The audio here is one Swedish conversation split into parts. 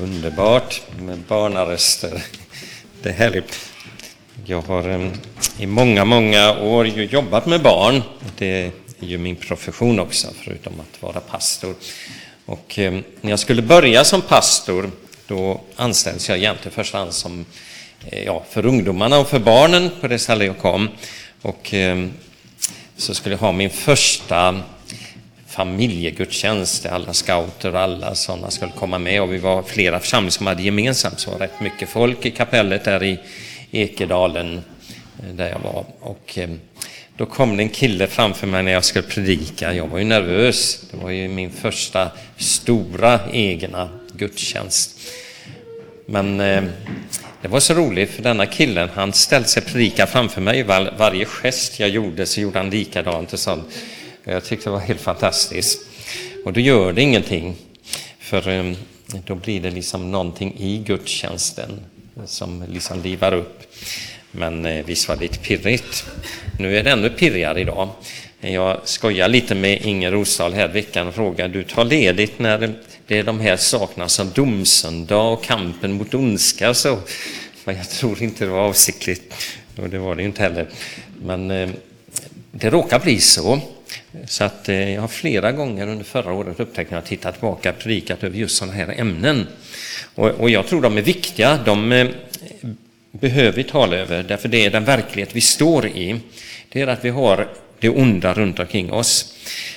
Underbart med barnarrester. Det är härligt. Jag har i många år jobbat med barn. Det är ju min profession också, förutom att vara pastor. Och när jag skulle börja som pastor, då anställdes jag egentligen först hand som för ungdomarna och för barnen på det ställe jag kom. Och så skulle jag ha min första familjegudstjänst där alla scouter och alla sådana skulle komma med. Och vi var flera församlingar som hade gemensamt, så var rätt mycket folk i kapellet där i Ekedalen där jag var. Och då kom det en kille framför mig när jag skulle predika. Jag var ju nervös. Det var ju min första stora egna gudstjänst. Men det var så roligt, för denna killen, han ställde sig predika framför mig. Varje gest jag gjorde så gjorde han likadant och sånt. Jag tyckte det var helt fantastiskt. Och då gör det ingenting, för då blir det liksom någonting i gudstjänsten som liksom livar upp. Men visst var det lite pirrigt. Nu är det ännu pirrigare idag. Jag skojar lite med Inger Rosdahl här veckan och frågar: du tar ledigt när det är de här sakerna som domsöndag och kampen mot ondska, så. Men jag tror inte det var avsiktligt, och det var det inte heller. Men det råkar bli så. Så att jag har flera gånger under förra året upptäckt när jag tittat tillbaka och predikat över just sådana här ämnen. Och jag tror de är viktiga. De behöver vi tala över, därför det är den verklighet vi står i. Det är att vi har det onda runt omkring oss.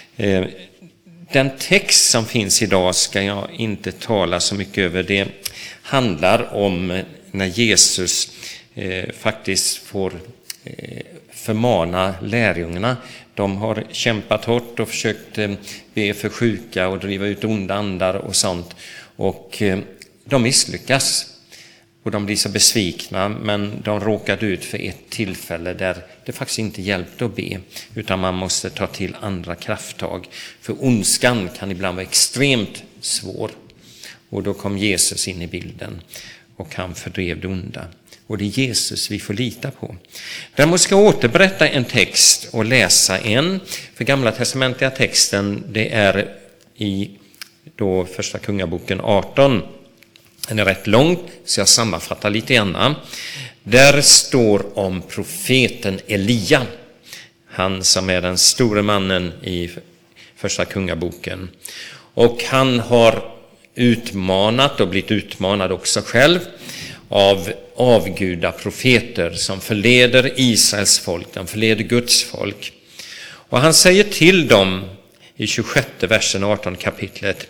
Den text som finns idag ska jag inte tala så mycket över. Det handlar om när Jesus faktiskt får förmana lärjungarna. De har kämpat hårt och försökt be för sjuka och driva ut onda andar och sånt. Och de misslyckas. Och de blir så besvikna, men de råkade ut för ett tillfälle där det faktiskt inte hjälpte att be, utan man måste ta till andra krafttag. För ondskan kan ibland vara extremt svår. Och då kom Jesus in i bilden och han fördrev det onda. Och det är Jesus vi får lita på. Däremot ska jag återberätta en text och läsa en. För gamla testamentliga texten, det är i då första kungaboken 18. Den är rätt lång, så jag sammanfattar lite grann. Där står om profeten Elia. Han som är den store mannen i första kungaboken. Och han har utmanat och blivit utmanad också själv av avgudaprofeter som förleder Israels folk, de förleder Guds folk. Och han säger till dem i 26 versen 18 kapitlet: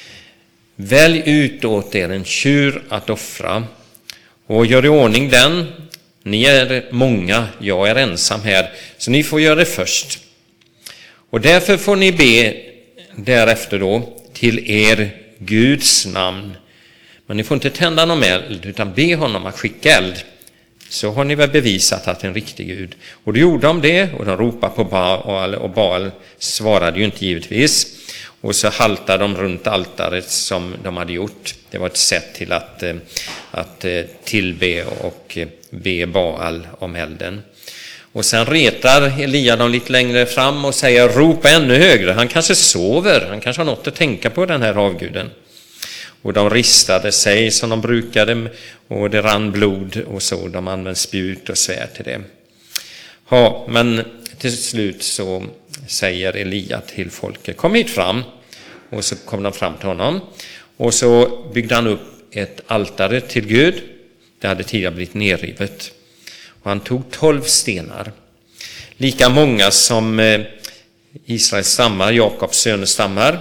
välj ut åt er en tjur att offra och gör i ordning den. Ni är många, jag är ensam här, så ni får göra det först. Och därför får ni be därefter då till er Guds namn. Men ni får inte tända någon eld, utan be honom att skicka eld. Så har ni väl bevisat att det är en riktig Gud. Och då gjorde de det, och de ropade på Baal, och Baal svarade ju inte givetvis. Och så haltade de runt altaret som de hade gjort. Det var ett sätt till att tillbe och be Baal om elden. Och sen retar Elia dem lite längre fram och säger: ropa ännu högre. Han kanske sover, han kanske har något att tänka på, den här avguden. Och de ristade sig som de brukade, och det rann blod och så. De använde spjut och svärd till det. Ja, men till slut så säger Elia till folket: kom hit fram. Och så kom de fram till honom. Och så byggde han upp ett altare till Gud. Det hade tidigare blivit nerrivet. Och han tog 12 stenar. Lika många som Israels stammar, Jakobs sönestammar.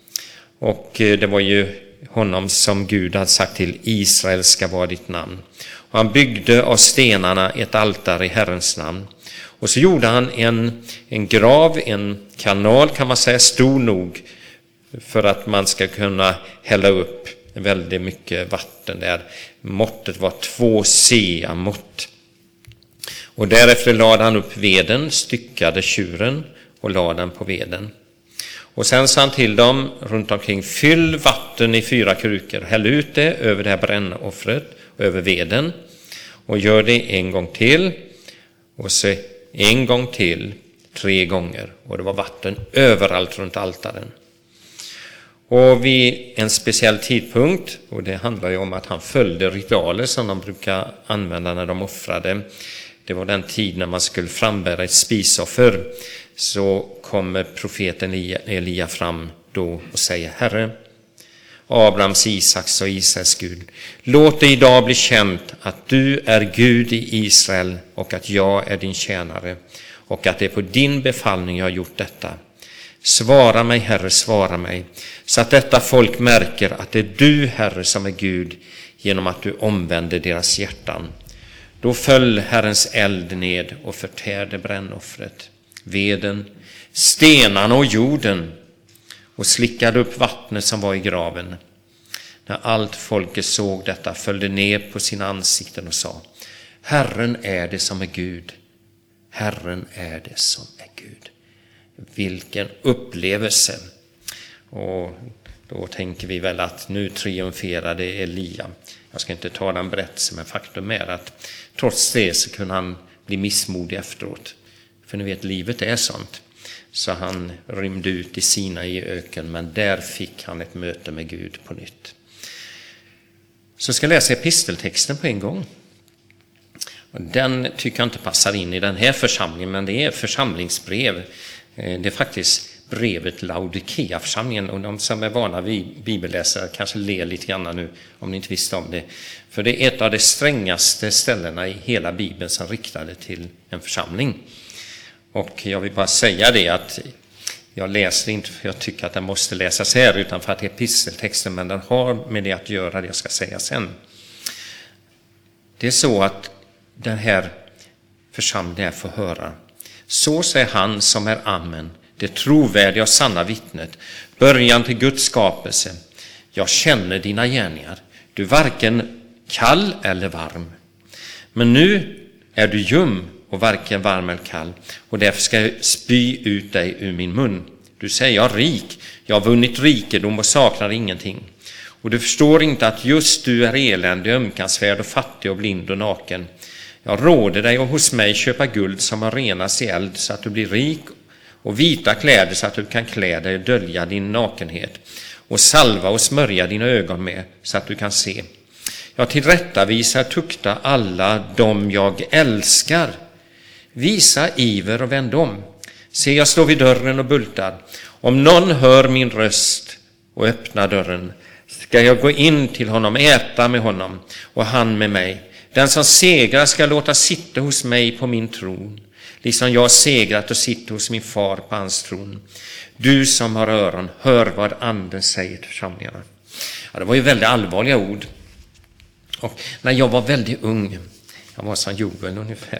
Och det var ju honom som Gud hade sagt till: Israel ska vara ditt namn. Och han byggde av stenarna ett altare i Herrens namn. Och så gjorde han en grav, en kanal kan man säga, stor nog för att man ska kunna hälla upp väldigt mycket vatten där. Måttet var 2 sea-mått. Och därefter lade han upp veden, styckade tjuren och lade den på veden. Och sen sa han till dem runt omkring: fyll vatten i 4 krukor, häll ut det över det här brännoffret, över veden, och gör det en gång till, och så en gång till, 3 gånger. Och det var vatten överallt runt altaren. Och vid en speciell tidpunkt, och det handlar ju om att han följde ritualer som de brukar använda när de offrade. Det var den tid när man skulle frambära ett spisoffer. Så kommer profeten Elia fram då och säger: Herre, Abrahams, Isaks och Israels Gud, låt det idag bli känt att du är Gud i Israel och att jag är din tjänare och att det är på din befallning jag har gjort detta. Svara mig, Herre, svara mig, så att detta folk märker att det är du, Herre, som är Gud, genom att du omvänder deras hjärtan. Då föll Herrens eld ned och förtärde brännoffret, veden, stenarna och jorden, och slickade upp vattnet som var i graven. När allt folket såg detta föll det ner på sina ansikten och sa: Herren är det som är Gud. Herren är det som är Gud. Vilken upplevelse! Och då tänker vi väl att nu triumferade Elia. Jag ska inte ta den berättelsen, men faktum är att trots det så kunde han bli missmodig efteråt. För ni vet, livet är sånt. Så han rymde ut i Sinai öken, men där fick han ett möte med Gud på nytt. Så ska jag läsa episteltexten på en gång. Den tycker jag inte passar in i den här församlingen, men det är församlingsbrev. Det är faktiskt brevet Laodikea-församlingen, och de som är vana vid bibelläsare kanske ler lite grann nu om ni inte visste om det. För det är ett av de strängaste ställena i hela Bibeln som riktade till en församling. Och jag vill bara säga det att jag läser inte för jag tycker att den måste läsas här, utan för att det är episteltexten, men den har med det att göra det jag ska säga sen. Det är så att den här församlingen får höra: så säger han som är Amen, det trovärdiga och sanna vittnet, början till Guds skapelse. Jag känner dina gärningar. Du är varken kall eller varm. Men nu är du ljum och varken varm eller kall, och därför ska jag spy ut dig ur min mun. Du säger: jag är rik, jag har vunnit rikedom och saknar ingenting. Och du förstår inte att just du är eländig, ömkansvärd och fattig och blind och naken. Jag råder dig att hos mig köpa guld som har renats i eld så att du blir rik, och vita kläder så att du kan klä dig och dölja din nakenhet, och salva och smörja dina ögon med så att du kan se. Jag tillrättavisar, tukta alla dem jag älskar. Visa iver och vänd om. Se, jag står vid dörren och bultar. Om någon hör min röst och öppnar dörren, ska jag gå in till honom, äta med honom och han med mig. Den som segrar ska låta sitta hos mig på min tron, liksom jag segrat och sitter hos min far på hans tron. Du som har öron, hör vad anden säger till församlingarna. Ja, det var ju väldigt allvarliga ord. Och när jag var väldigt ung, jag var som Joel ungefär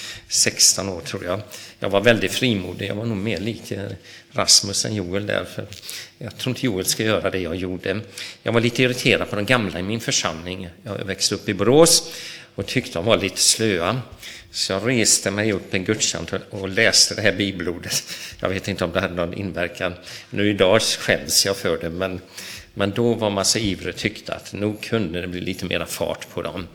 16 år tror jag. Jag var väldigt frimodig, jag var nog mer lik Rasmus än Joel där. För jag tror inte Joel ska göra det jag gjorde. Jag var lite irriterad på de gamla i min församling. Jag växte upp i Borås och tyckte de var lite slöa. Så jag reste mig upp en gudstjänst och läste det här bibelordet. Jag vet inte om det hade någon inverkan. Nu idag skäms jag för det, men då var man så ivrig och tyckte att nog kunde det bli lite mer fart på dem.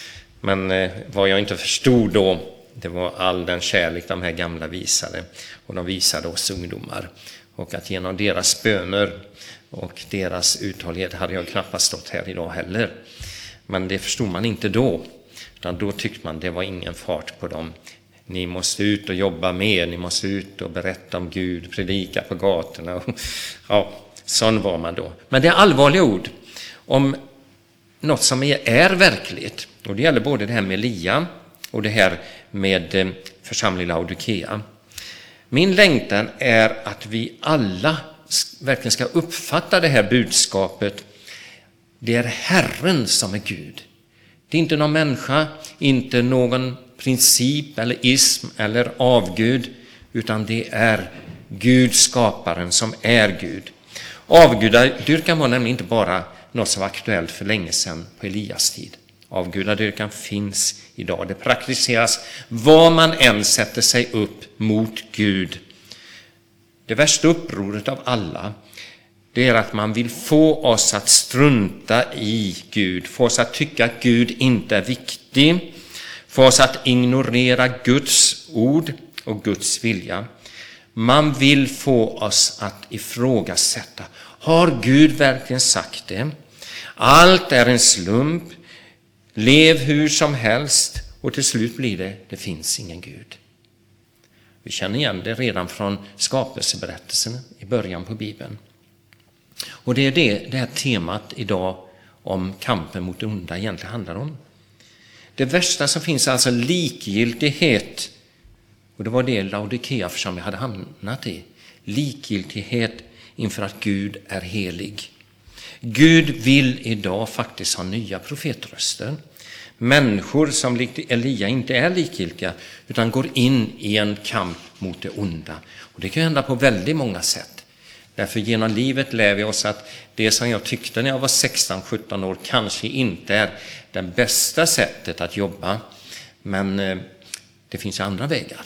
Men vad jag inte förstod då, det var all den kärlek de här gamla visade. Och de visade oss ungdomar. Och att genom deras böner och deras uthållighet hade jag knappast stått här idag heller. Men det förstod man inte då. Utan då tyckte man det var ingen fart på dem. Ni måste ut och jobba mer, ni måste ut och berätta om Gud, predika på gatorna. Ja, sån var man då. Men det är allvarliga ord om något som är verkligt. Och det gäller både det här med Elia och det här med församling Laodikea. Min längtan är att vi alla verkligen ska uppfatta det här budskapet. Det är Herren som är Gud. Det är inte någon människa, inte någon princip eller ism eller avgud, utan det är Gud, skaparen, som är Gud. Avgudadyrkan var nämligen inte bara något som var aktuellt för länge sedan på Elias tid. Avgudadyrkan finns idag. Det praktiseras var man än sätter sig upp mot Gud. Det värsta upproret av alla, det är att man vill få oss att strunta i Gud. Få oss att tycka att Gud inte är viktig. Få oss att ignorera Guds ord och Guds vilja. Man vill få oss att ifrågasätta. Har Gud verkligen sagt det? Allt är en slump. Lev hur som helst. Och till slut blir det finns ingen Gud. Vi känner igen det redan från skapelseberättelsen i början på Bibeln. Och det är det här temat idag om kampen mot det onda egentligen handlar om. Det värsta som finns är alltså likgiltighet. Och det var det Laodikea-församlingen hade hamnat i. Likgiltighet inför att Gud är helig. Gud vill idag faktiskt ha nya profetröster. Människor som likt Elia inte är likgiltiga utan går in i en kamp mot det onda. Och det kan hända på väldigt många sätt. Därför genom livet lär vi oss att det som jag tyckte när jag var 16-17 år kanske inte är det bästa sättet att jobba. Men det finns andra vägar.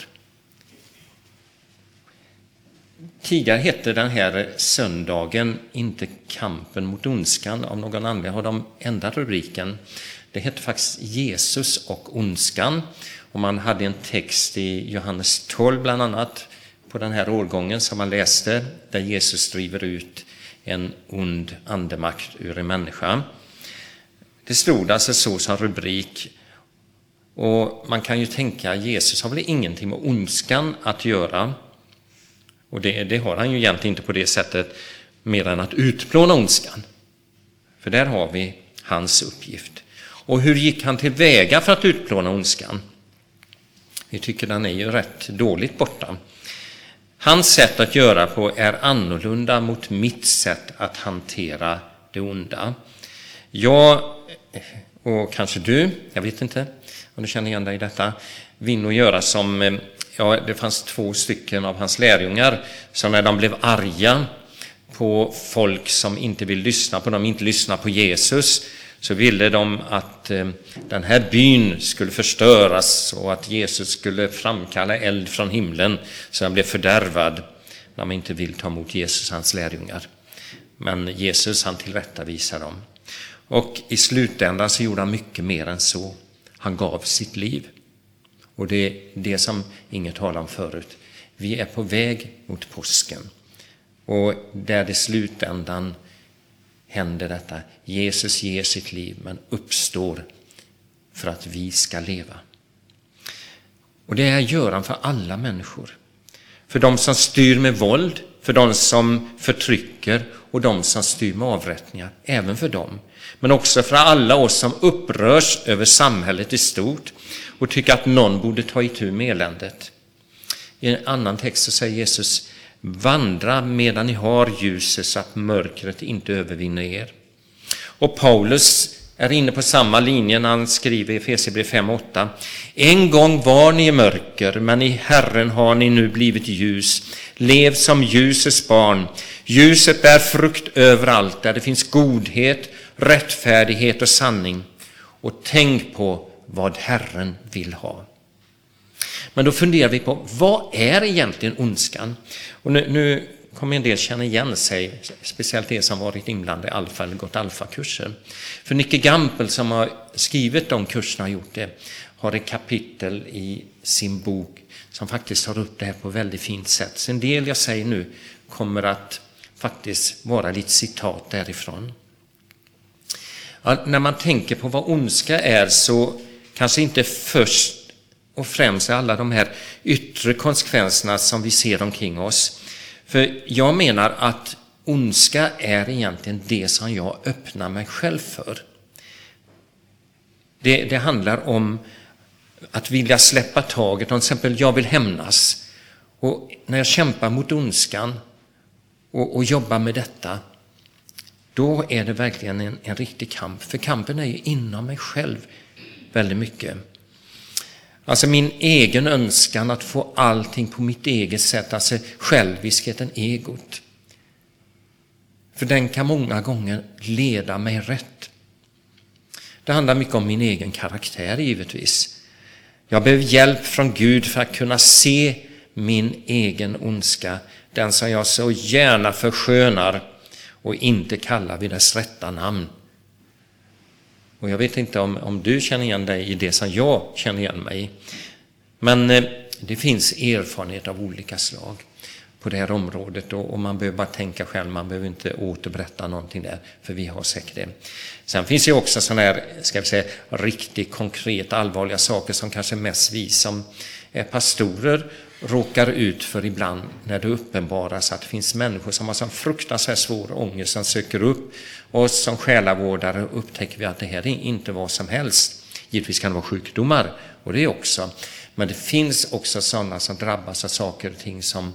Tidigare hette den här söndagen inte kampen mot ondskan. Av någon anledning har de ändrat rubriken. Det hette faktiskt Jesus och ondskan. Och man hade en text i Johannes 12 bland annat på den här årgången som man läste. Där Jesus driver ut en ond andemakt ur en människa. Det stod alltså så som rubrik. Och man kan ju tänka att Jesus har väl ingenting med ondskan att göra. Och det har han ju egentligen inte på det sättet mer än att utplåna ondskan. För där har vi hans uppgift. Och hur gick han till väga för att utplåna ondskan? Vi tycker den är ju rätt dåligt borta. Hans sätt att göra på är annorlunda mot mitt sätt att hantera det onda. Jag och kanske du, jag vet inte om du känner igen dig i detta, vill nog göra som... Ja, det fanns 2 stycken av hans lärjungar som när de blev arga på folk som inte vill lyssna på dem, inte lyssna på Jesus, så ville de att den här byn skulle förstöras och att Jesus skulle framkalla eld från himlen så den blev fördärvad när man inte vill ta emot Jesus, hans lärjungar. Men Jesus, han tillrättavisar dem. Och i slutändan så gjorde han mycket mer än så. Han gav sitt liv. Och det är det som ingen talade om förut. Vi är på väg mot påsken. Och där i slutändan händer detta. Jesus ger sitt liv men uppstår för att vi ska leva. Och det här gör han för alla människor. För de som styr med våld, för de som förtrycker och de som styr med avrättningar. Även för dem. Men också för alla oss som upprörs över samhället i stort och tycker att någon borde ta itu med eländet. I en annan text så säger Jesus: vandra medan ni har ljuset så att mörkret inte övervinner er. Och Paulus är inne på samma linje när han skriver i Efesierbrevet 5:8. En gång var ni i mörker, men i Herren har ni nu blivit ljus. Lev som ljusets barn. Ljuset bär frukt överallt där det finns godhet, rättfärdighet och sanning. Och tänk på vad Herren vill ha. Men då funderar vi på, vad är egentligen ondskan? Och nu kommer en del känna igen sig, speciellt det som varit inblandade i alfa eller gått alfakurser. För Nicke Gampel som har skrivit de kurserna och gjort det, har ett kapitel i sin bok som faktiskt tar upp det här på väldigt fint sätt. Så en del jag säger nu kommer att faktiskt vara lite citat därifrån. Ja, när man tänker på vad ondska är så kanske inte först och främst alla de här yttre konsekvenserna som vi ser omkring oss. För jag menar att ondska är egentligen det som jag öppnar mig själv för. Det handlar om att vilja släppa taget. Om till exempel jag vill hämnas. Och när jag kämpar mot ondskan och jobbar med detta, då är det verkligen en riktig kamp. För kampen är ju inom mig själv väldigt mycket. Alltså min egen önskan att få allting på mitt eget sätt, alltså själviskheten, egot. För den kan många gånger leda mig rätt. Det handlar mycket om min egen karaktär givetvis. Jag behöver hjälp från Gud för att kunna se min egen ondska, den som jag så gärna förskönar och inte kallar vid dess rätta namn. Och jag vet inte om du känner igen dig i det som jag känner igen mig i. Men det finns erfarenhet av olika slag. på det här området, och man behöver bara tänka själv, man behöver inte återberätta någonting där, för vi har säkert det. Sen finns ju också sådana här, ska vi säga, riktigt konkret allvarliga saker som kanske mest vi som är pastorer råkar ut för ibland, när det uppenbaras att det finns människor som har så fruktansvärt svår ångest som söker upp, och som själavårdare upptäcker vi att det här är inte vad som helst. Givetvis kan det vara sjukdomar, och det är också, men det finns också sådana som drabbas av saker och ting som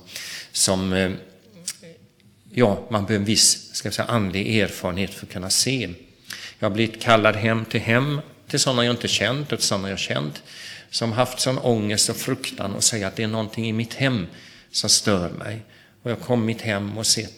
man behöver en viss, ska vi säga, andlig erfarenhet för att kunna se. Jag har blivit kallad hem till sådana jag inte känt och till sådana jag känt, som haft sån ångest och fruktan och säger att det är någonting i mitt hem som stör mig. Och jag kom mitt hem och sett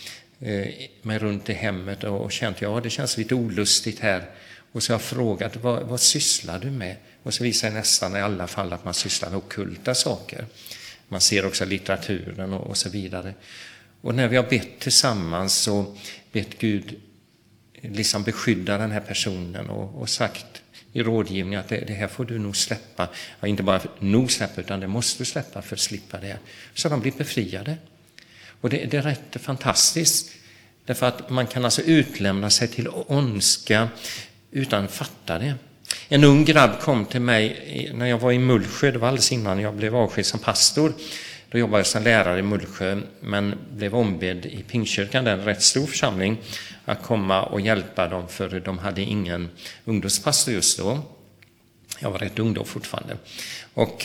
mig runt i hemmet och känt, det känns lite olustigt här. Och så har jag frågat, vad sysslar du med? Och så visar det nästan i alla fall att man sysslar med ockulta saker. Man ser också litteraturen och så vidare. Och när vi har bett tillsammans så bett Gud liksom beskydda den här personen och sagt i rådgivning att det här får du nog släppa. Ja, inte bara nog släppa, utan det måste du släppa för att slippa det. Så de blir befriade. Och det är rätt fantastiskt. Därför att man kan alltså utlämna sig till ondska utan att fatta det. En ung grabb kom till mig när jag var i Mullsjö. Det var alldeles innan jag blev avskild som pastor. Då jobbade jag som lärare i Mullsjö, men blev ombedd i Pingstkyrkan, en rätt stor församling, att komma och hjälpa dem, för de hade ingen ungdomspastor just då. Jag var rätt ung då fortfarande. Och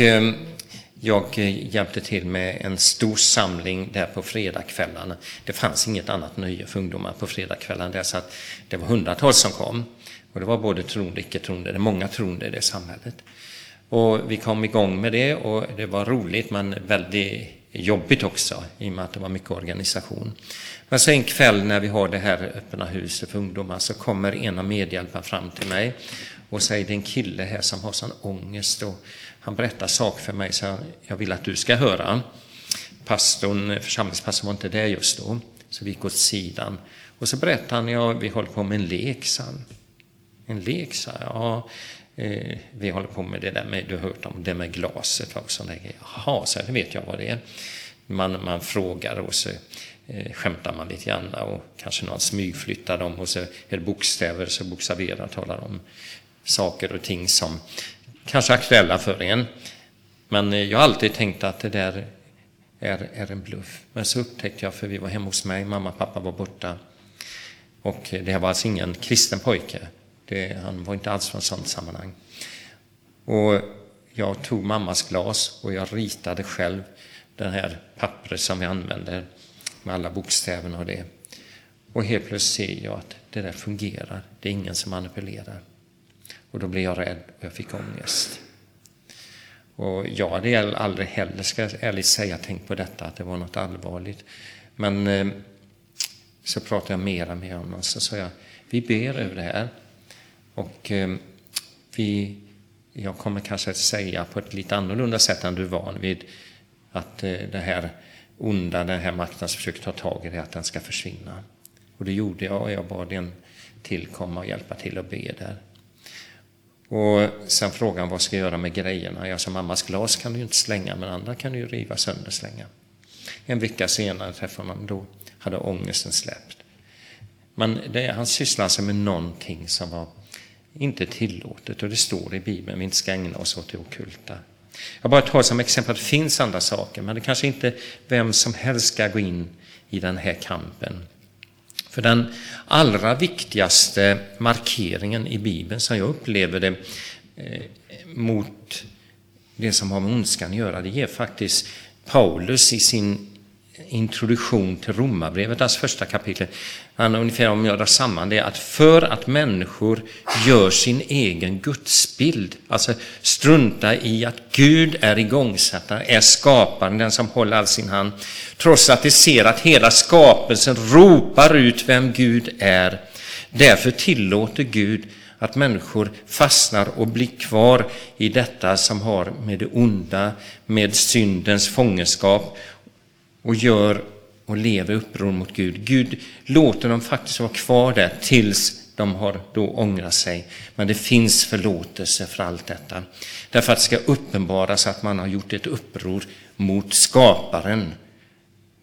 jag hjälpte till med en stor samling där på fredagskvällarna. Det fanns inget annat nöje för ungdomar på fredagskvällarna där, så att det var hundratals som kom. Och det var både troende och icke-troende. Det är många troende i det samhället. Och vi kom igång med det, och det var roligt men väldigt jobbigt också, i och med att det var mycket organisation. Men så en kväll när vi har det här öppna huset för ungdomar, så kommer en av medhjälparna fram till mig och säger, det är en kille här som har sån ångest, och han berättar sak för mig, så jag vill att du ska höra. Församlingspastorn var inte där just då, så vi gick åt sidan. Och så berättar han, vi håller på med en lek, sa han. En lek, sa jag. Vi håller på med det där med, du har hört om det med glaset och sånt där. Jaha, så det vet jag vad det är. Man frågar, och så skämtar man lite grann, och kanske någon smygflyttar dem, och så är det bokstäver, så bokstaverar, talar om saker och ting som kanske är aktuella för en. Men jag har alltid tänkt att det där är en bluff. Men så upptäckte jag, för vi var hemma hos mig, mamma och pappa var borta, och det här var alltså ingen kristen pojke. Han var inte alls från sånt sammanhang. Och jag tog mammas glas och jag ritade själv den här pappret som vi använder med alla bokstäverna och det. Och helt plötsligt ser jag att det där fungerar. Det är ingen som manipulerar. Och då blev jag rädd och jag fick ångest. Och jag hade aldrig heller, ska jag ärligt säga, tänkt på detta, att det var något allvarligt. Men så pratade jag mera med honom, så sa jag, vi ber över det här. Och jag kommer kanske att säga på ett lite annorlunda sätt än du är van vid, att det här onda, den här makten som försöker ta tag i det, att den ska försvinna. Och det gjorde jag, och jag bad en tillkomma och hjälpa till att be där. Och sen frågan, vad ska jag göra med grejerna? Jag sa, mammas glas kan du inte slänga, men andra kan du ju riva sönder och slänga. En vecka senare träffade honom, då hade ångesten släppt. Men han sysslade sig med någonting som var inte tillåtet, och det står i Bibeln, vi inte ska ägna oss åt det ockulta. Jag bara tar som exempel att det finns andra saker, men det kanske inte vem som helst ska gå in i den här kampen. För den allra viktigaste markeringen i Bibeln, som jag upplever det, mot det som har med ondskan att göra, det ger faktiskt Paulus i sin introduktion till Romarbrevet, alltså första kapitlet. Han ungefär, om jag drar samman det, att för att människor gör sin egen gudsbild, alltså strunta i att Gud är igångsättare, är skaparen, den som håller all sin hand, trots att de ser att hela skapelsen ropar ut vem Gud är. Därför tillåter Gud att människor fastnar och blir kvar i detta som har med det onda, med syndens fångenskap, och gör och lever uppror mot Gud. Gud låter dem faktiskt vara kvar där tills de har då ångrat sig. Men det finns förlåtelse för allt detta. Därför att det ska uppenbaras att man har gjort ett uppror mot skaparen.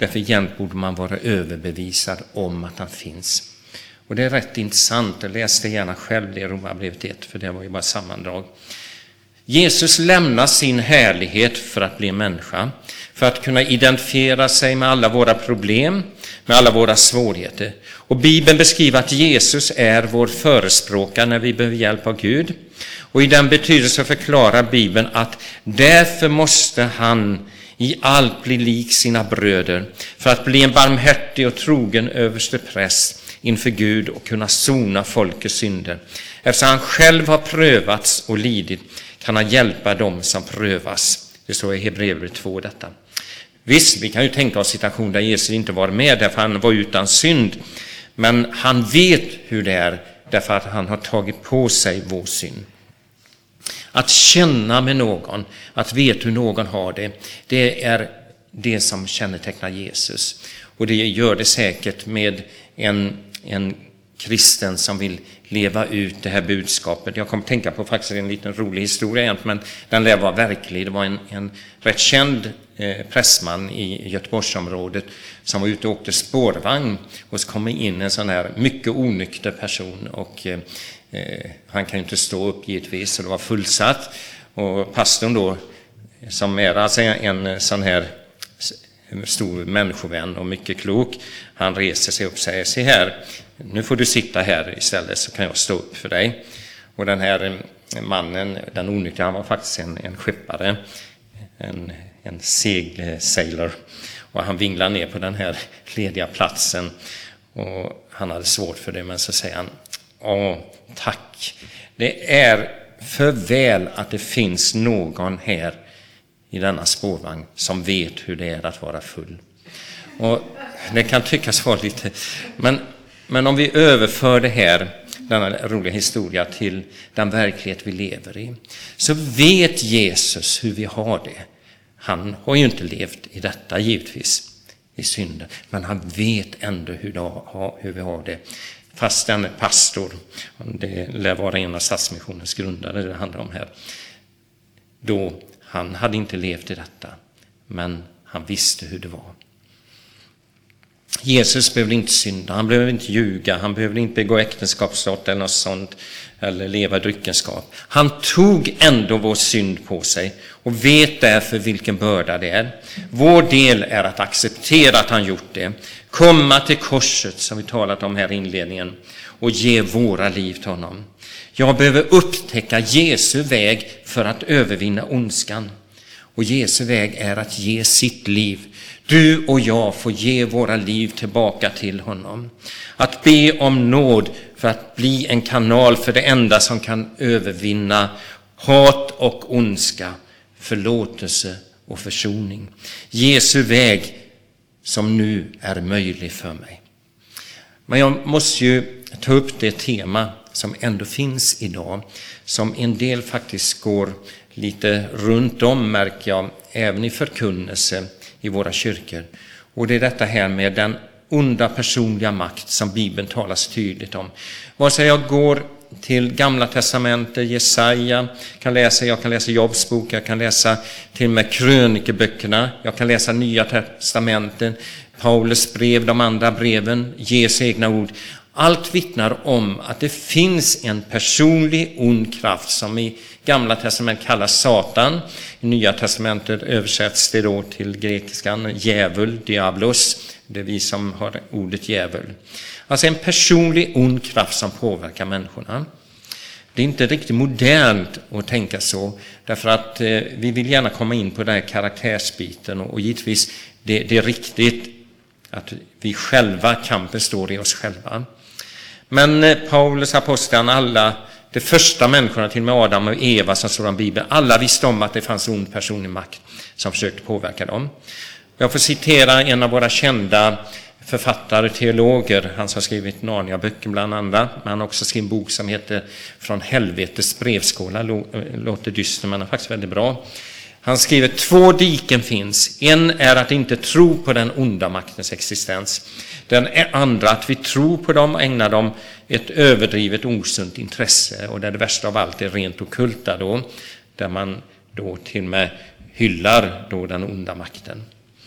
Därför jämt borde man vara överbevisad om att han finns. Och det är rätt intressant. Jag läste gärna själv det i Romarbrevet 1, för det var ju bara sammandrag. Jesus lämnar sin härlighet för att bli människa, för att kunna identifiera sig med alla våra problem, med alla våra svårigheter. Och Bibeln beskriver att Jesus är vår förespråkare när vi behöver hjälp av Gud. Och i den betydelse förklarar Bibeln att därför måste han i allt bli lik sina bröder, för att bli en barmhärtig och trogen överstepräst inför Gud och kunna sona folkets synder. Eftersom han själv har prövats och lidit kan han hjälpa dem som prövas. Det står i Hebreerbrevet 2 detta. Visst, vi kan ju tänka oss situation där Jesus inte var med därför han var utan synd. Men han vet hur det är därför att han har tagit på sig vår synd. Att känna med någon, att veta hur någon har det, det är det som kännetecknar Jesus. Och det gör det säkert med en kristen som vill leva ut det här budskapet. Jag kommer att tänka på faktiskt en liten rolig historia, men den lär vara verklig. Det var en rätt känd pressman i Göteborgsområdet som var ute och åkte spårvagn, och så kom in en sån här mycket onykter person, och han kan ju inte stå upp givetvis, så det var fullsatt. Och pastorn då, som är alltså en sån här stor människovän och mycket klok, han reser sig upp och säger: se här, nu får du sitta här istället så kan jag stå upp för dig. Och den här mannen, den onyktra, han var faktiskt en skeppare, en segelsailor, och han vinglar ner på den här lediga platsen, och han hade svårt för det, men så säger han: tack, det är för väl att det finns någon här i denna spårvagn som vet hur det är att vara full. Och det kan tyckas vara lite, men om vi överför det här, denna roliga historia, till den verklighet vi lever i, så vet Jesus hur vi har det. Han har ju inte levt i detta givetvis, i synden, men han vet ändå hur vi har det. Fast den är pastor, det lär vara en av Stadsmissionens grundare det handlar om här. Då han hade inte levt i detta, men han visste hur det var. Jesus behövde inte synda, han behövde inte ljuga, han behövde inte begå äktenskapsbrott eller något sånt, eller leva dryckenskap. Han tog ändå vår synd på sig och vet därför vilken börda det är. Vår del är att acceptera att han gjort det, komma till korset som vi talat om här i inledningen, och ge våra liv till honom. Jag behöver upptäcka Jesu väg för att övervinna ondskan. Och Jesu väg är att ge sitt liv. Du och jag får ge våra liv tillbaka till honom. Att be om nåd för att bli en kanal för det enda som kan övervinna hat och ondska, förlåtelse och försoning. Jesu väg som nu är möjlig för mig. Men jag måste ju ta upp det tema som ändå finns idag, som en del faktiskt går lite runt om, märker jag, även i förkunnelse i våra kyrkor. Och det är detta här med den onda personliga makt som Bibeln talar så tydligt om. Vare sig jag går till Gamla testamentet, Jesaja, jag kan läsa Jobs bok, jag kan läsa till och med krönikeböckerna, jag kan läsa Nya testamenten, Paulus brev, de andra breven, Jesu egna ord. Allt vittnar om att det finns en personlig ond kraft som i Gamla testamentet kallas Satan. I Nya testamentet översätts det då till grekiskan djävul, diablos. Det är vi som har ordet djävul. Alltså en personlig ond kraft som påverkar människorna. Det är inte riktigt modernt att tänka så, därför att vi vill gärna komma in på den här karaktärsbiten, och givetvis det är riktigt att vi själva kan bestå i oss själva. Men Paulus aposteln, alla, de första människorna, till och med Adam och Eva som står i Bibeln, alla visste om att det fanns ond personlig makt som försökte påverka dem. Jag får citera en av våra kända författare, teologer, han som skrivit Narnia-böcker bland andra, men han har också skrivit en bok som heter Från helvetets brevskåla, låter dyster men är faktiskt väldigt bra. Han skriver: 2 diken finns. En är att inte tro på den onda maktens existens. Den andra att vi tror på dem och ägnar dem ett överdrivet osunt intresse. Och det värsta av allt är rent ockulta då, där man då till och med hyllar då den onda makten.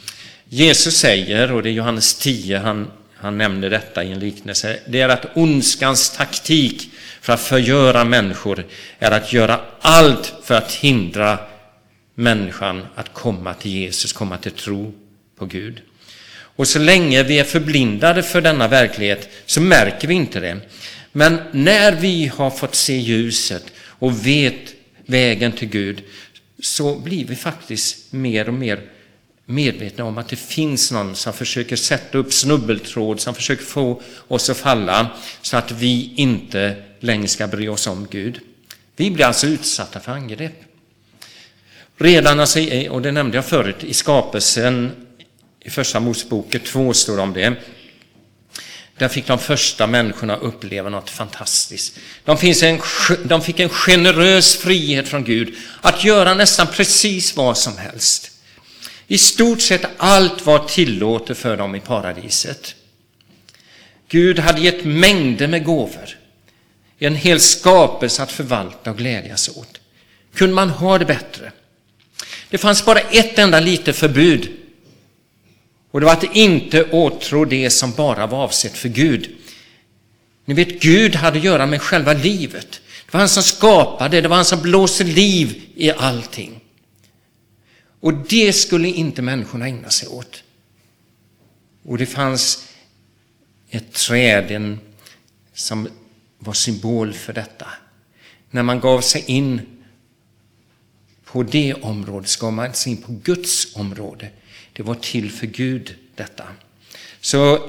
Jesus säger, och det är Johannes 10, han nämner detta i en liknelse, det är att ondskans taktik för att förgöra människor är att göra allt för att hindra människan att komma till Jesus, komma till tro på Gud. Och så länge vi är förblindade för denna verklighet så märker vi inte det. Men när vi har fått se ljuset och vet vägen till Gud, så blir vi faktiskt mer och mer medvetna om att det finns någon som försöker sätta upp snubbeltråd, som försöker få oss att falla så att vi inte längre ska bry oss om Gud. Vi blir alltså utsatta för angrepp. Redan, alltså, och det nämnde jag förut, i skapelsen, i första Moseboken 2 står det om det. Där fick de första människorna uppleva något fantastiskt. De fick en generös frihet från Gud att göra nästan precis vad som helst. I stort sett allt var tillåtet för dem i paradiset. Gud hade gett mängder med gåvor. En hel skapelse att förvalta och glädjas åt. Kunde man ha det bättre? Det fanns bara ett enda litet förbud. Och det var att inte åtrå det som bara var avsett för Gud. Ni vet, Gud hade att göra med själva livet. Det var han som skapade, det var han som blåste liv i allting. Och det skulle inte människorna ägna sig åt. Och det fanns ett träd som var symbol för detta. När man gav sig in på det området ska man sig in på Guds område. Det var till för Gud detta. Så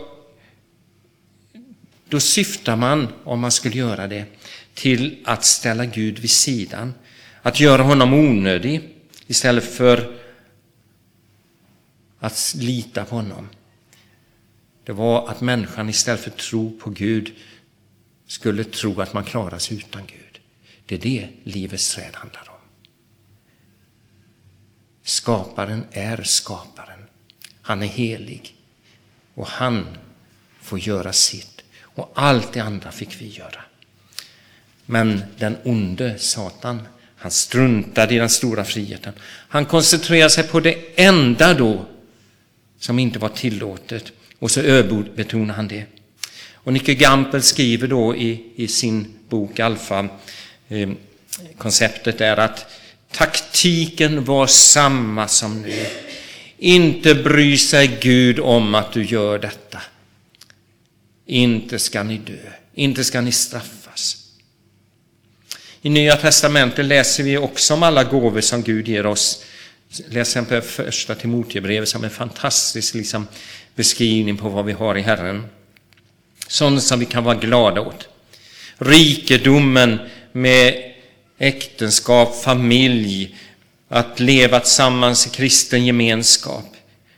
då syftar man, om man skulle göra det, till att ställa Gud vid sidan. Att göra honom onödig istället för att lita på honom. Det var att människan istället för tro på Gud skulle tro att man klarar sig utan Gud. Det är det livets träd handlar om. Skaparen är skaparen. Han är helig. Och han får göra sitt. Och allt det andra fick vi göra. Men den onde Satan, han struntade i den stora friheten. Han koncentrerade sig på det enda då som inte var tillåtet. Och så överbetonade han det. Och Nicky Gampel skriver då i sin bok Alfa, konceptet är att taktiken var samma som nu. Inte bry sig Gud om att du gör detta. Inte ska ni dö. Inte ska ni straffas. I Nya testamentet läser vi också om alla gåvor som Gud ger oss. Läs exempel första Timoteusbrevet som en fantastisk beskrivning på vad vi har i Herren. Sånt som vi kan vara glada åt. Rikedomen med äktenskap, familj, att leva tillsammans i kristen gemenskap.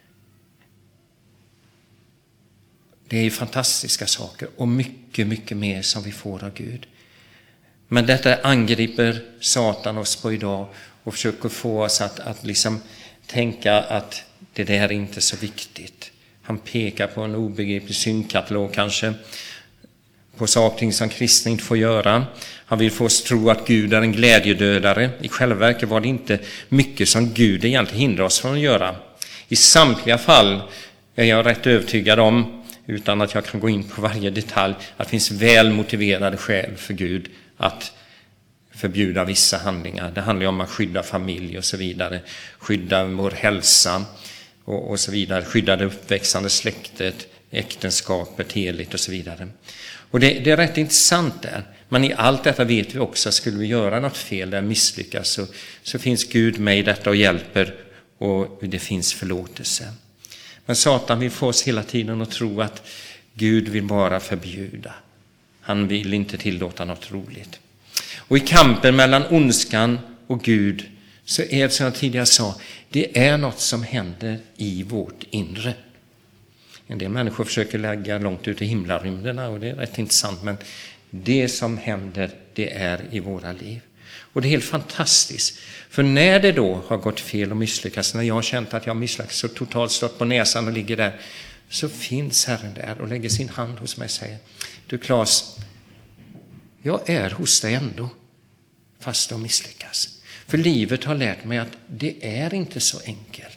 Det är ju fantastiska saker och mycket, mycket mer som vi får av Gud. Men detta angriper Satan oss på idag och försöker få oss att tänka att det där är inte så viktigt. Han pekar på en obegriplig syndkatalog kanske, på saker som kristna inte får göra. Han vill få oss tro att Gud är en glädjedödare. I själva verket var det inte mycket som Gud egentligen hindrar oss från att göra. I samtliga fall är jag rätt övertygad om, utan att jag kan gå in på varje detalj, att det finns väl motiverade skäl för Gud att förbjuda vissa handlingar. Det handlar om att skydda familj och så vidare, skydda vår hälsa och så vidare, skydda det uppväxande släktet, äktenskapet, heligt och så vidare. Och det är rätt intressant där. Men i allt detta vet vi också att skulle vi göra något fel där misslyckas så finns Gud med i detta och hjälper och det finns förlåtelse. Men Satan vill få oss hela tiden att tro att Gud vill bara förbjuda. Han vill inte tillåta något roligt. Och i kampen mellan ondskan och Gud så är det som jag tidigare sa, det är något som händer i vårt inre. En del människor försöker lägga långt ut i himlarymderna och det är rätt intressant, men det som händer, det är i våra liv. Och det är helt fantastiskt. För när det då har gått fel och misslyckats, när jag har känt att jag har misslyckats så totalt stått på näsan och ligger där, så finns Herren där och lägger sin hand hos mig och säger: du Claes, jag är hos dig ändå, fast de misslyckas. För livet har lärt mig att det är inte så enkelt.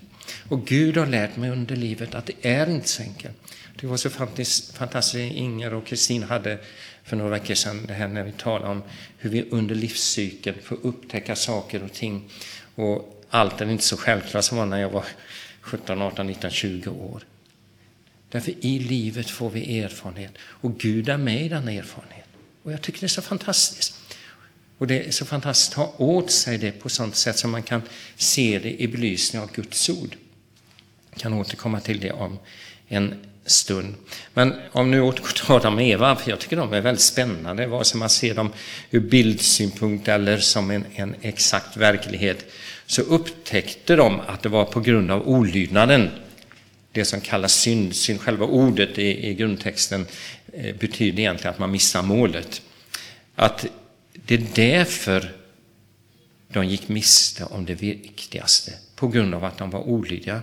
Och Gud har lärt mig under livet att det är inte så enkelt. Det var så fantastiskt Inger och Kristin hade för några veckor sedan det här när vi talade om hur vi under livscykeln får upptäcka saker och ting. Och allt är inte så självklart som var när jag var 17, 18, 19, 20 år. Därför i livet får vi erfarenhet. Och Gud är med i den erfarenhet. Och jag tycker det är så fantastiskt. Och det är så fantastiskt att ta åt sig det på sånt sätt som man kan se det i belysning av Guds ord. Jag kan återkomma till det om en stund. Men om nu återgår till Adam och Eva, för jag tycker de är väldigt spännande, vare sig man ser dem ur bildsynpunkt eller som en exakt verklighet, så upptäckte de att det var på grund av olydnaden. Det som kallas synd, själva ordet i grundtexten betyder egentligen att man missar målet. Att det är därför de gick miste om det viktigaste, på grund av att de var olydiga.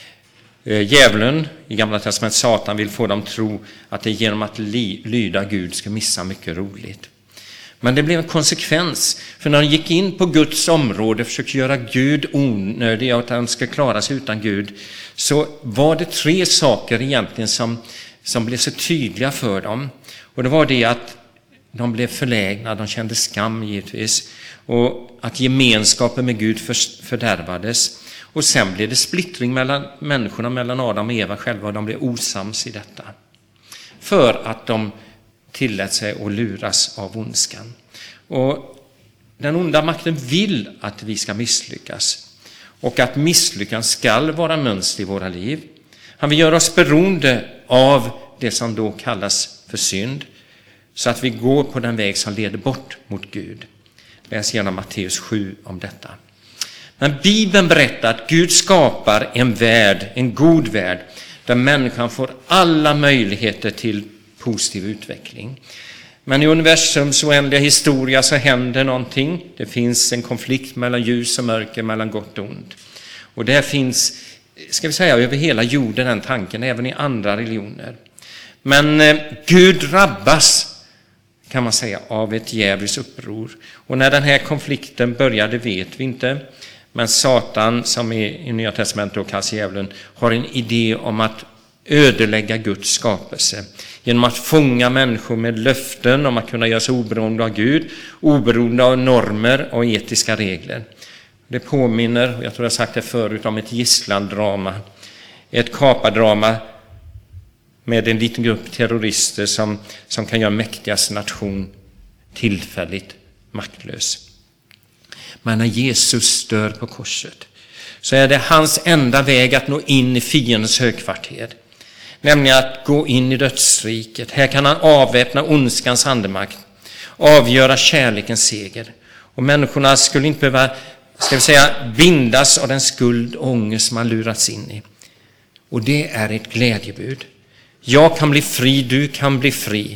Djävulen i Gamla testamentet, Satan, vill få dem tro att det genom att lyda Gud ska missa mycket roligt. Men det blev en konsekvens, för när de gick in på Guds område och försökte göra Gud onödig och att han ska klara sig utan Gud, så var det 3 saker egentligen som blev så tydliga för dem. Och det var det att de blev förlägna, de kände skam givetvis, och att gemenskapen med Gud fördärvades. Och sen blev det splittring mellan människorna, mellan Adam och Eva själva, och de blev osams i detta. För att de tillät sig att luras av ondskan. Och den onda makten vill att vi ska misslyckas. Och att misslyckan ska vara mönster i våra liv. Han vill göra oss beroende av det som då kallas för synd. Så att vi går på den väg som leder bort mot Gud. Läs gärna Matteus 7 om detta. Men Bibeln berättar att Gud skapar en värld, en god värld, där människan får alla möjligheter till positiv utveckling. Men i universums oändliga historia så händer någonting. Det finns en konflikt mellan ljus och mörker, mellan gott och ont. Och det finns, ska vi säga, över hela jorden den tanken, även i andra religioner. Men Gud drabbas, kan man säga, av ett djävulskt uppror. Och när den här konflikten började vet vi inte. Men Satan, som i Nya testamentet och kallas djävulen, har en idé om att ödelägga Guds skapelse. Genom att fånga människor med löften om att kunna göra sig oberoende av Gud, oberoende av normer och etiska regler. Det påminner, och jag tror jag har sagt det förut, om ett gisslandrama. Ett kapardrama med en liten grupp terrorister som kan göra mäktigaste nation tillfälligt maktlös. Men när Jesus dör på korset så är det hans enda väg att nå in i fiendens högkvarter. Nämligen att gå in i dödsriket. Här kan han avväpna ondskans andemakt, avgöra kärlekens seger. Och människorna skulle inte behöva, ska vi säga, bindas av den skuld och ångest man lurats in i. Och det är ett glädjebud. Jag kan bli fri, du kan bli fri.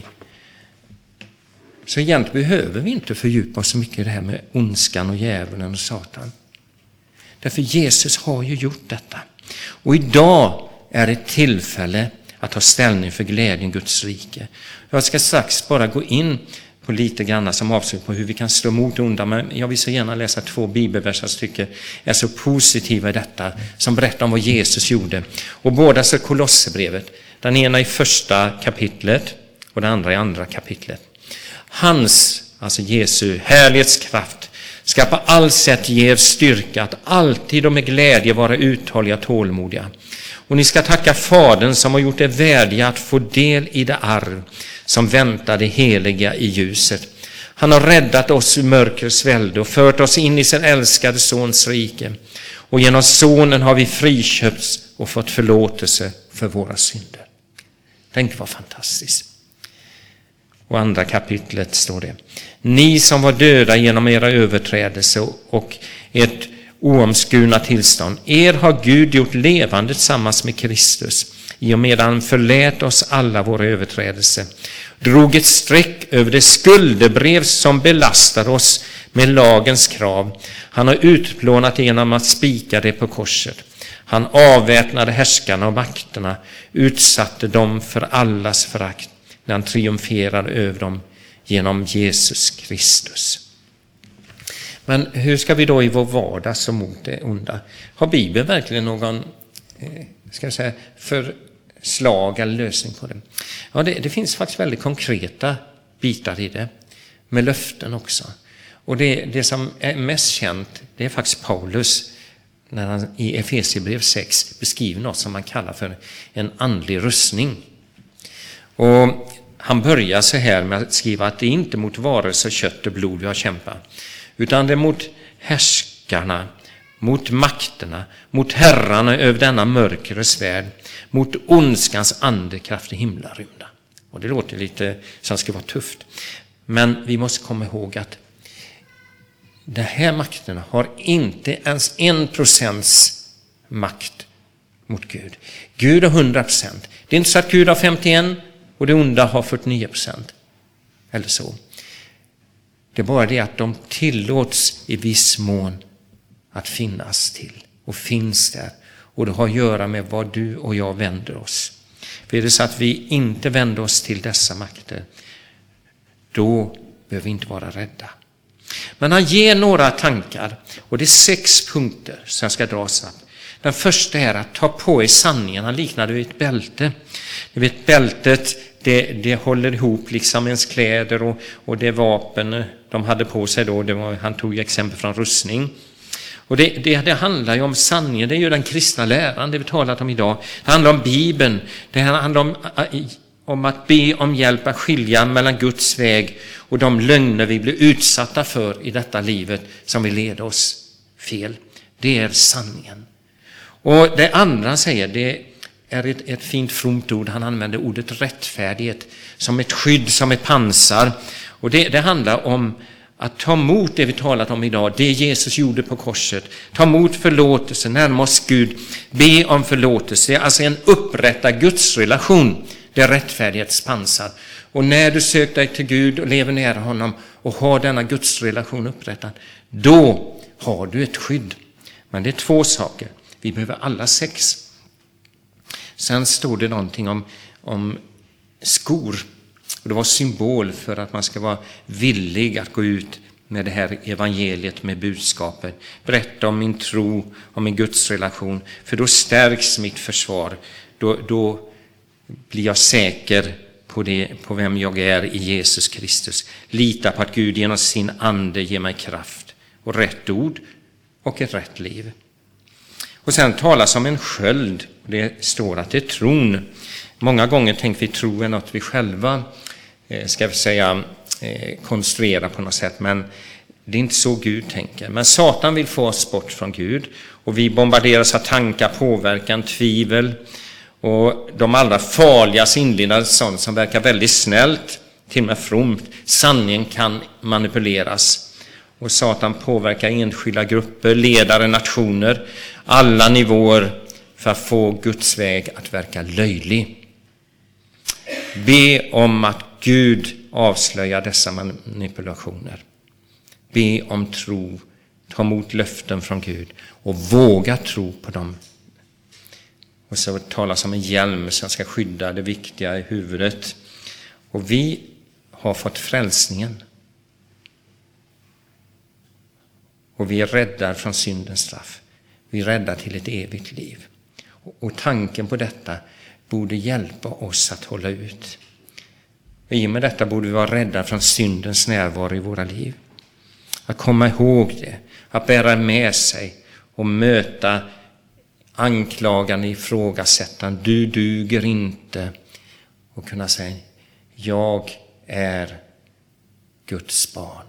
Så egentligen behöver vi inte fördjupa oss så mycket i det här med ondskan och djävulen och Satan. Därför Jesus har ju gjort detta. Och idag är ett tillfälle att ta ställning för glädjen Guds rike. Jag ska strax bara gå in på lite grann som avslut på hur vi kan stå emot onda. Men jag vill så gärna läsa 2 bibelverser stycken är så positiva i detta, som berättar om vad Jesus gjorde. Och båda så Kolosserbrevet. Den ena i 1:a kapitlet och den andra i 2:a kapitlet. Hans, alltså Jesu, härlighetskraft ska på all sätt ge er styrka att alltid och med glädje vara uthålliga och tålmodiga. Och ni ska tacka Fadern som har gjort er värdiga att få del i det arv som väntar det heliga i ljuset. Han har räddat oss ur mörkrets välde och fört oss in i sin älskade sons rike. Och genom sonen har vi friköpts och fått förlåtelse för våra synder. Tänk vad fantastiskt. Och 2:a kapitlet står det: ni som var döda genom era överträdelser och ett oomskurna tillstånd, er har Gud gjort levande tillsammans med Kristus, i och med han förlät oss alla våra överträdelser, drog ett streck över det skuldebrev som belastar oss med lagens krav. Han har utplånat genom att spika det på korset. Han avväpnade härskarna och makterna, utsatte dem för allas förakt, när han triumferade över dem genom Jesus Kristus. Men hur ska vi då i vår vardag så mot det onda? Har Bibeln verkligen någon ska jag säga, förslag eller lösning på det? Ja, det finns faktiskt väldigt konkreta bitar i det, med löften också. Och det som är mest känt, det är faktiskt Paulus, när han i Efesierbrev 6 beskriver något som man kallar för en andlig rustning. Och han börjar så här med att skriva att det är inte mot varelse, kött och blod vi har kämpat, utan det är mot härskarna, mot makterna, mot herrarna över denna mörkrets värld, mot ondskans andekraft i himlarymda. Och det låter lite som ska vara tufft. Men vi måste komma ihåg att de här makterna har inte ens 1% makt mot Gud. Gud har 100%. Det är inte så att Gud har 51% och det onda har 49%. Eller så. Det är bara det att de tillåts i viss mån att finnas till. Och finns där. Och det har att göra med vad du och jag vänder oss. För är det så att vi inte vänder oss till dessa makter, då behöver vi inte vara rädda. Men han ger några tankar, och det är 6 punkter som jag ska dra snabbt. Den första är att ta på er sanningen. Han liknade vid ett bälte. Ni vet, bältet, det håller ihop liksom ens kläder och det vapen de hade på sig då. Han tog exempel från rustning. Och det handlar ju om sanningen. Det är ju den kristna läran, det vi talat om idag. Det handlar om Bibeln. Det handlar om att be om hjälp att skilja mellan Guds väg och de lögner vi blir utsatta för i detta livet som vill leda oss fel. Det är sanningen. Och det andra han säger, det är ett fint fromt ord. Han använder ordet rättfärdighet som ett skydd, som ett pansar. Och det handlar om att ta emot det vi talat om idag, det Jesus gjorde på korset. Ta emot förlåtelse, närma oss Gud, be om förlåtelse. Det är alltså en upprättad Guds relation. Det är rättfärdighetspansar. Och när du söker dig till Gud och lever nära honom och har denna Guds relation upprättad, då har du ett skydd. Men det är 2 saker. Vi behöver alla 6. Sen står det någonting om skor. Och det var symbol för att man ska vara villig att gå ut med det här evangeliet, med budskapet. Berätta om min tro, om min Guds relation. För då stärks mitt försvar. Då blir jag säker på vem jag är i Jesus Kristus. Lita på att Gud genom sin ande ger mig kraft och rätt ord och ett rätt liv. Och sen talas om en sköld. Det står att det är tron. Många gånger tänker vi tro är något vi själva ska vi säga konstruera på något sätt, men det är inte så Gud tänker. Men Satan vill få oss bort från Gud, och vi bombarderas av tankar, påverkan, tvivel och de allra farligaste inledande sånt som verkar väldigt snällt, till och med fromt. Sanningen kan manipuleras, och Satan påverkar enskilda grupper, ledare, nationer, alla nivåer för att få Guds väg att verka löjlig. Be om att Gud avslöjar dessa manipulationer. Be om tro, ta emot löften från Gud och våga tro på dem. Och så talas om en hjälm som ska skydda det viktiga i huvudet. Och vi har fått frälsningen. Och vi är räddade från syndens straff. Vi är räddade till ett evigt liv. Och tanken på detta borde hjälpa oss att hålla ut. I och med detta borde vi vara rädda från syndens närvaro i våra liv. Att komma ihåg det, att bära med sig och möta anklagande, ifrågasättande. Du duger inte. Och kunna säga, jag är Guds barn.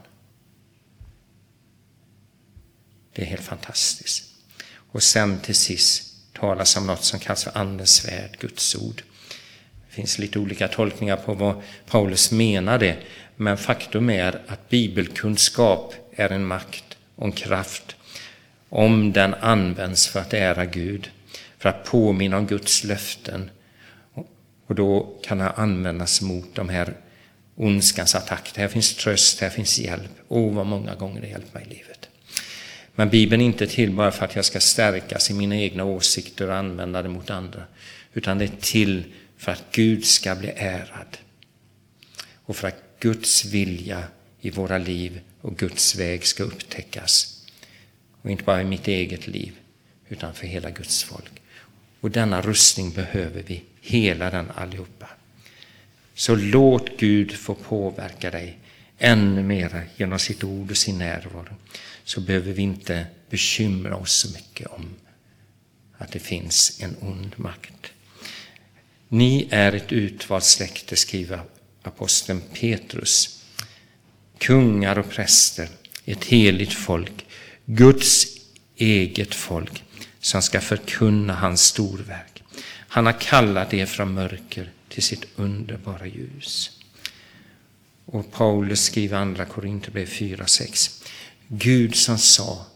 Det är helt fantastiskt. Och sen till sist talas om något som kallas för andens värld, Guds ord. Det finns lite olika tolkningar på vad Paulus menade, men faktum är att bibelkunskap är en makt och en kraft om den används för att ära Gud, för att påminna om Guds löften. Och då kan den användas mot de här ondskans attacker. Här finns tröst, här finns hjälp. Vad många gånger det hjälper mig i livet. Men Bibeln är inte till bara för att jag ska stärkas i mina egna åsikter och använda det mot andra. Utan det är till för att Gud ska bli ärad. Och för att Guds vilja i våra liv och Guds väg ska upptäckas. Och inte bara i mitt eget liv, utan för hela Guds folk. Och denna rustning behöver vi, hela den allihopa. Så låt Gud få påverka dig ännu mer genom sitt ord och sin närvaro. Så behöver vi inte bekymra oss så mycket om att det finns en ond makt. Ni är ett utvalt släkte, skriver aposteln Petrus. Kungar och präster, ett heligt folk, Guds eget folk som ska förkunna hans storverk. Han har kallat er från mörker till sitt underbara ljus. Och Paulus skriver andra Korinthierbrevet 4:6. Gud som sa,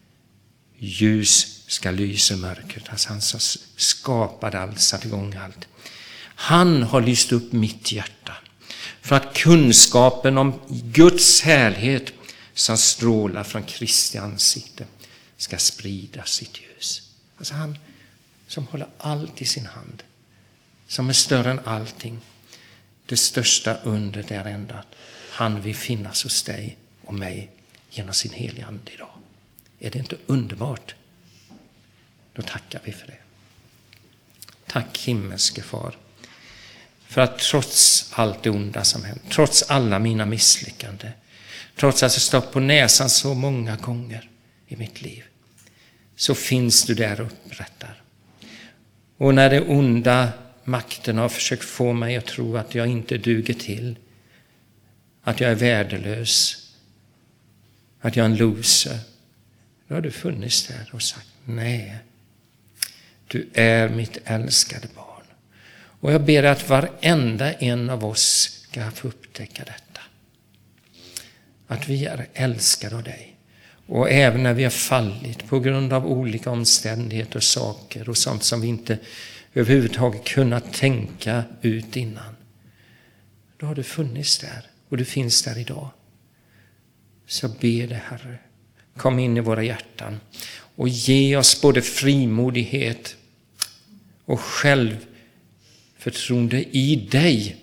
ljus ska lysa i mörkret. Alltså han som skapade allt, satt igång allt. Han har lyst upp mitt hjärta för att kunskapen om Guds härlighet som strålar från Kristi ansikte ska sprida sitt ljus. Alltså han som håller allt i sin hand, som är större än allting. Det största undret är ändå att han vill finnas hos dig och mig genom sin heliga ande idag. Är det inte underbart? Då tackar vi för det. Tack himmelske far, för att trots allt det onda som hänt, trots alla mina misslyckanden, trots att jag stått på näsan så många gånger i mitt liv, så finns du där och upprättar. Och när det onda makten har försökt få mig att tro att jag inte duger till, att jag är värdelös, att jag är en loser, då har du funnits där och sagt, nej, du är mitt älskade barn. Och jag ber att varenda en av oss ska få upptäcka detta. Att vi är älskade av dig. Och även när vi har fallit på grund av olika omständigheter och saker och sånt som vi inte överhuvudtaget kunnat tänka ut innan. Då har du funnits där och du finns där idag. Så be det, Herre, kom in i våra hjärtan och ge oss både frimodighet och självförtroende i dig.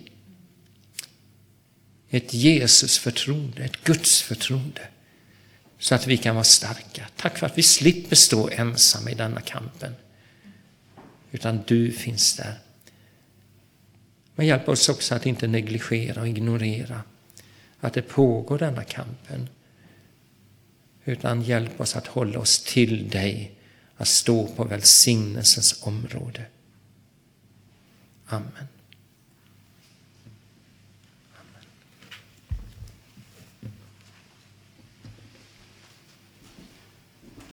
Ett Jesus-förtroende, ett Guds-förtroende. Så att vi kan vara starka. Tack för att vi slipper stå ensamma i denna kampen. Utan du finns där. Men hjälp oss också att inte negligera och ignorera att det pågår denna kampen. Utan hjälp oss att hålla oss till dig. Att stå på välsignelsens område. Amen.